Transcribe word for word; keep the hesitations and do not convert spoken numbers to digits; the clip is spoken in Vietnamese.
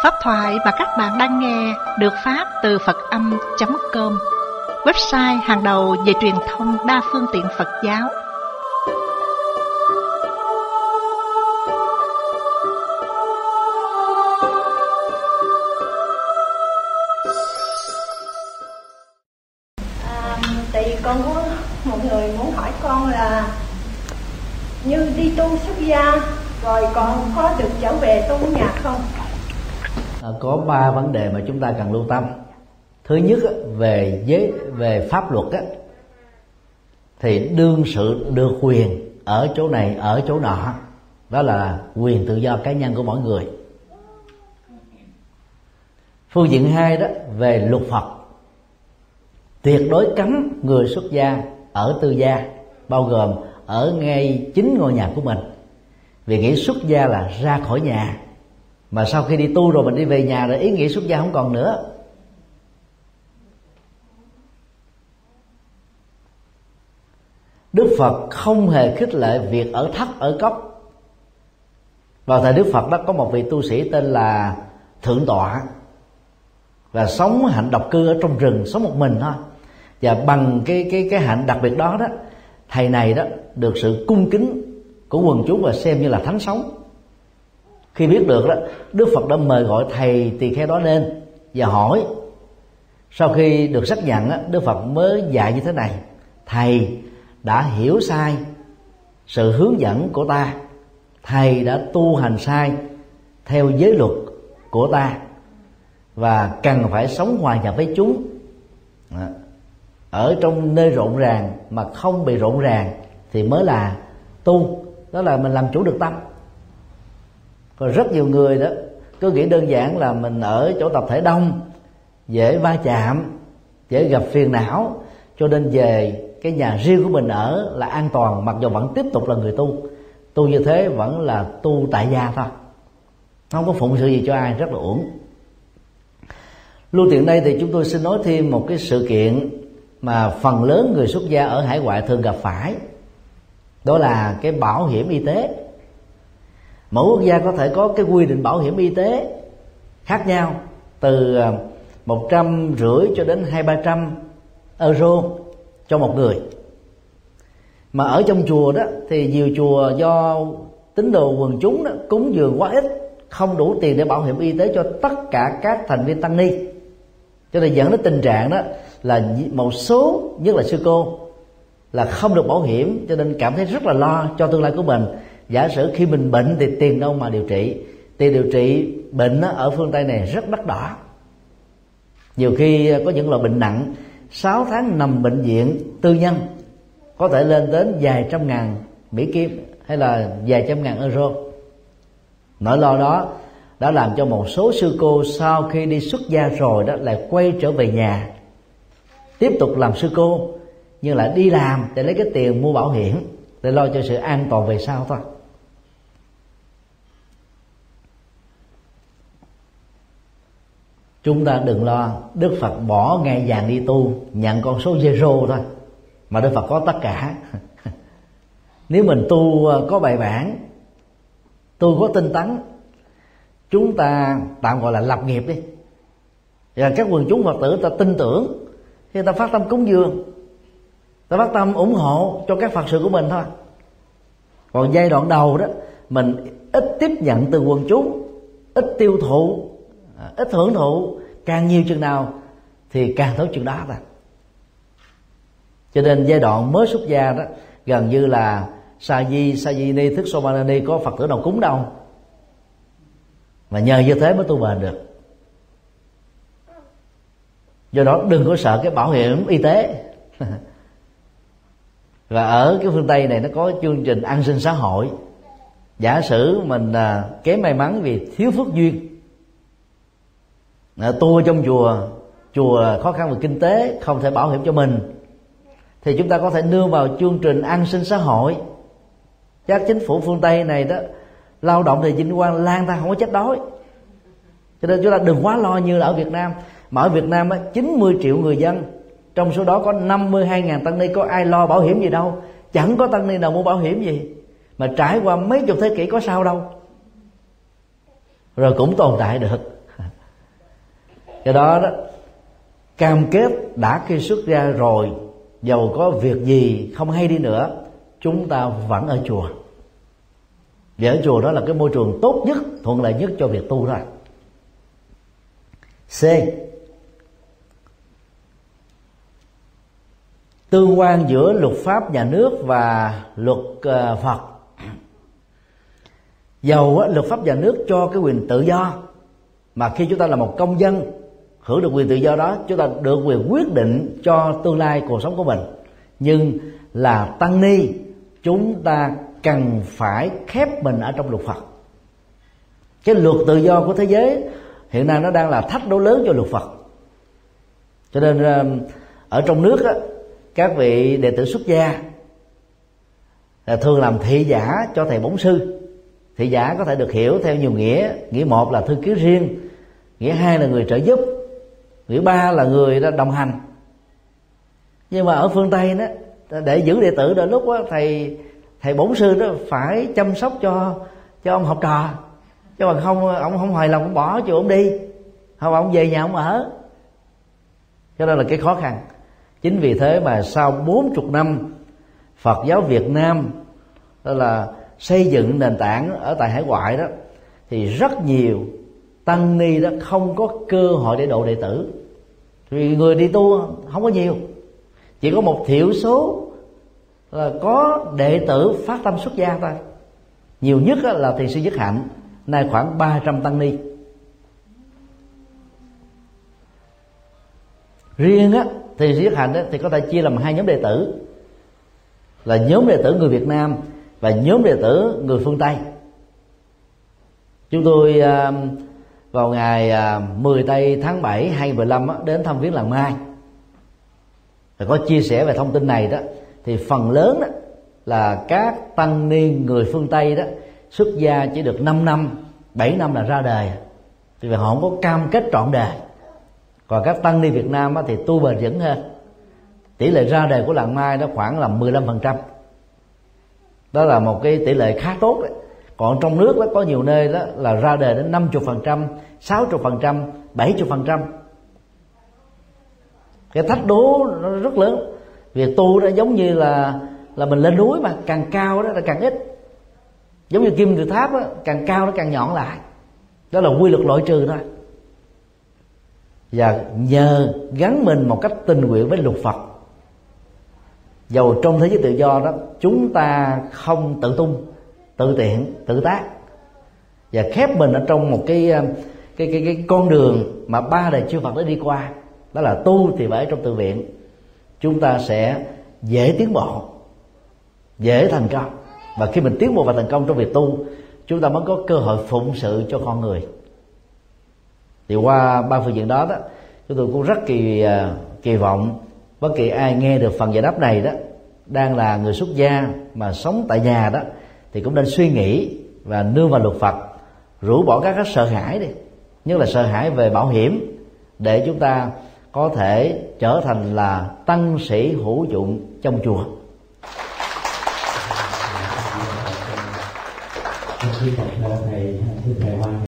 Pháp thoại mà các bạn đang nghe được phát từ Phật Âm chấm com, website hàng đầu về truyền thông đa phương tiện Phật giáo. À, tại vì con có một người muốn hỏi con là như đi tu xuất gia rồi con có được trở về tu nhà không? À, có ba vấn đề mà chúng ta cần lưu tâm. Thứ nhất về giới về pháp luật á, thì đương sự được quyền ở chỗ này ở chỗ nọ, đó là quyền tự do cá nhân của mỗi người. Phương diện hai đó về luật Phật, tuyệt đối cấm người xuất gia ở tư gia, bao gồm ở ngay chính ngôi nhà của mình, vì nghĩ xuất gia là ra khỏi nhà, mà sau khi đi tu rồi mình đi về nhà rồi ý nghĩa xuất gia không còn nữa. Đức Phật không hề khích lệ việc ở thất ở cốc. Vào thời Đức Phật đó có một vị tu sĩ tên là Thượng Tọa, và sống hạnh độc cư ở trong rừng, sống một mình thôi. Và bằng cái cái cái hạnh đặc biệt đó đó, thầy này đó được sự cung kính của quần chúng và xem như là thánh sống. Khi biết được đó, Đức Phật đã mời gọi thầy tỳ kheo đó lên và hỏi. Sau khi được xác nhận đó, Đức Phật mới dạy như thế này: thầy đã hiểu sai sự hướng dẫn của ta, thầy đã tu hành sai theo giới luật của ta, và cần phải sống hòa nhập với chúng, ở trong nơi rộn ràng mà không bị rộn ràng thì mới là tu. Đó là mình làm chủ được tâm. Còn rất nhiều người đó cứ nghĩ đơn giản là mình ở chỗ tập thể đông, dễ va chạm, dễ gặp phiền não, cho nên về cái nhà riêng của mình ở là an toàn, mặc dù vẫn tiếp tục là người tu. Tu như thế vẫn là tu tại gia thôi, không có phụng sự gì cho ai, rất là uổng. Lưu tiện đây thì chúng tôi xin nói thêm một cái sự kiện mà phần lớn người xuất gia ở hải ngoại thường gặp phải, đó là cái bảo hiểm y tế. Mỗi quốc gia có thể có cái quy định bảo hiểm y tế khác nhau, từ một trăm rưỡi cho đến hai ba trăm euro cho một người. Mà ở trong chùa đó thì nhiều chùa do tín đồ quần chúng đó cúng dường quá ít, không đủ tiền để bảo hiểm y tế cho tất cả các thành viên tăng ni, cho nên dẫn đến tình trạng đó là một số, nhất là sư cô, là không được bảo hiểm, cho nên cảm thấy rất là lo cho tương lai của mình. Giả sử khi mình bệnh thì tiền đâu mà điều trị, tiền điều trị bệnh ở phương Tây này rất đắt đỏ. Nhiều khi có những loại bệnh nặng, sáu tháng nằm bệnh viện tư nhân có thể lên đến vài trăm ngàn Mỹ Kim hay là vài trăm ngàn euro. Nỗi lo đó đã làm cho một số sư cô sau khi đi xuất gia rồi đó lại quay trở về nhà, tiếp tục làm sư cô, nhưng lại đi làm để lấy cái tiền mua bảo hiểm, để lo cho sự an toàn về sau thôi. Chúng ta đừng lo Đức Phật bỏ ngay vàng đi tu, nhận con số zero thôi, mà Đức Phật có tất cả. Nếu mình tu có bài bản, tu có tinh tấn, chúng ta tạm gọi là lập nghiệp đi, và các quần chúng Phật tử ta tin tưởng, khi ta phát tâm cúng dường, ta phát tâm ủng hộ cho các Phật sự của mình thôi. Còn giai đoạn đầu đó mình ít tiếp nhận từ quần chúng, ít tiêu thụ, ít hưởng thụ, càng nhiều chừng nào thì càng tốt chừng đó thôi. Cho nên giai đoạn mới xuất gia đó gần như là sa di, sa di ni, thức somanani, có Phật tử nào cúng đâu, mà nhờ như thế mới tu bền được. Do đó đừng có sợ cái bảo hiểm y tế. Và ở cái phương Tây này nó có chương trình an sinh xã hội. Giả sử mình à, kém may mắn vì thiếu phước duyên, à, tu trong chùa, chùa khó khăn về kinh tế, không thể bảo hiểm cho mình, thì chúng ta có thể nương vào chương trình an sinh xã hội. Các chính phủ phương Tây này đó, lao động thì vinh quang lang thang, không có chết đói. Cho nên chúng ta đừng quá lo như là ở Việt Nam. Mà ở Việt Nam á, chín mươi triệu người dân, trong số đó có năm mươi hai ngàn tăng ni, có ai lo bảo hiểm gì đâu. Chẳng có tăng ni nào mua bảo hiểm gì, mà trải qua mấy chục thế kỷ có sao đâu. Rồi cũng tồn tại được. Cái đó đó, cam kết đã khi xuất gia rồi, dầu có việc gì không hay đi nữa, chúng ta vẫn ở chùa. Vì ở chùa đó là cái môi trường tốt nhất, thuận lợi nhất cho việc tu thôi. C. Tương quan giữa luật pháp nhà nước và luật uh, Phật. Dầu uh, luật pháp nhà nước cho cái quyền tự do, mà khi chúng ta là một công dân hưởng được quyền tự do đó, chúng ta được quyền quyết định cho tương lai cuộc sống của mình. Nhưng là tăng ni, chúng ta cần phải khép mình ở trong luật Phật. Cái luật tự do của thế giới hiện nay nó đang là thách đố lớn cho luật Phật. Cho nên ở trong nước á, các vị đệ tử xuất gia thường làm thị giả cho thầy bổn sư. Thị giả có thể được hiểu theo nhiều nghĩa. Nghĩa một là thư ký riêng, nghĩa hai là người trợ giúp, nghĩa ba là người đồng hành. Nhưng mà ở phương Tây đó, để giữ đệ tử đôi lúc đó, thầy thầy bổn sư đó phải chăm sóc cho cho ông học trò, chứ mà không ông không hài lòng ông bỏ cho ông đi, không ông về nhà ông ở. Cho nên là cái khó khăn. Chính vì thế mà sau bốn mươi năm Phật giáo Việt Nam đó là xây dựng nền tảng ở tại hải ngoại đó, thì rất nhiều tăng ni đó không có cơ hội để độ đệ tử. Vì người đi tu không có nhiều, chỉ có một thiểu số là có đệ tử phát tâm xuất gia thôi. Nhiều nhất là thiền sư Nhất Hạnh, nay khoảng ba trăm tăng ni. Riêng á, thiền sư Nhất Hạnh á, thì có thể chia làm hai nhóm đệ tử, là nhóm đệ tử người Việt Nam và nhóm đệ tử người phương Tây. Chúng tôi à, vào ngày à, mười tây tháng bảy hai nghìn mười lăm á, đến thăm viếng làng Mai. Và có chia sẻ về thông tin này đó, thì phần lớn đó là các tăng ni người phương Tây đó xuất gia chỉ được năm năm, bảy năm là ra đời, thì họ không có cam kết trọn đời. Còn các tăng ni Việt Nam đó thì tu bền vững hơn. Tỷ lệ ra đời của làng Mai đó khoảng là mười lăm phần trăm. Đó là một cái tỷ lệ khá tốt đấy. Còn trong nước đó có nhiều nơi đó là ra đời đến năm mươi phần trăm, sáu mươi phần trăm, bảy mươi phần trăm. Cái thách đố nó rất lớn. Việc tu đó giống như là là mình lên núi, mà càng cao đó là càng ít. Giống như kim tự tháp đó, càng cao nó càng nhọn lại. Đó là quy luật loại trừ thôi. Và nhờ gắn mình một cách tình nguyện với luật Phật, dầu trong thế giới tự do đó, chúng ta không tự tung, tự tiện, tự tác, và khép mình ở trong một cái cái cái, cái con đường mà ba đời chư Phật đã đi qua. Đó là tu thì phải trong tự viện. Chúng ta sẽ dễ tiến bộ, dễ thành công. Và khi mình tiến bộ và thành công trong việc tu, chúng ta mới có cơ hội phụng sự cho con người. Thì qua ba phương diện đó đó, chúng tôi cũng rất kỳ kỳ vọng bất kỳ ai nghe được phần giải đáp này đó, đang là người xuất gia mà sống tại nhà đó, thì cũng nên suy nghĩ và nương vào luật Phật, rũ bỏ các cái sợ hãi đi, nhất là sợ hãi về bảo hiểm, để chúng ta có thể trở thành là tăng sĩ hữu dụng trong chùa. Thầy, thầy Hoàng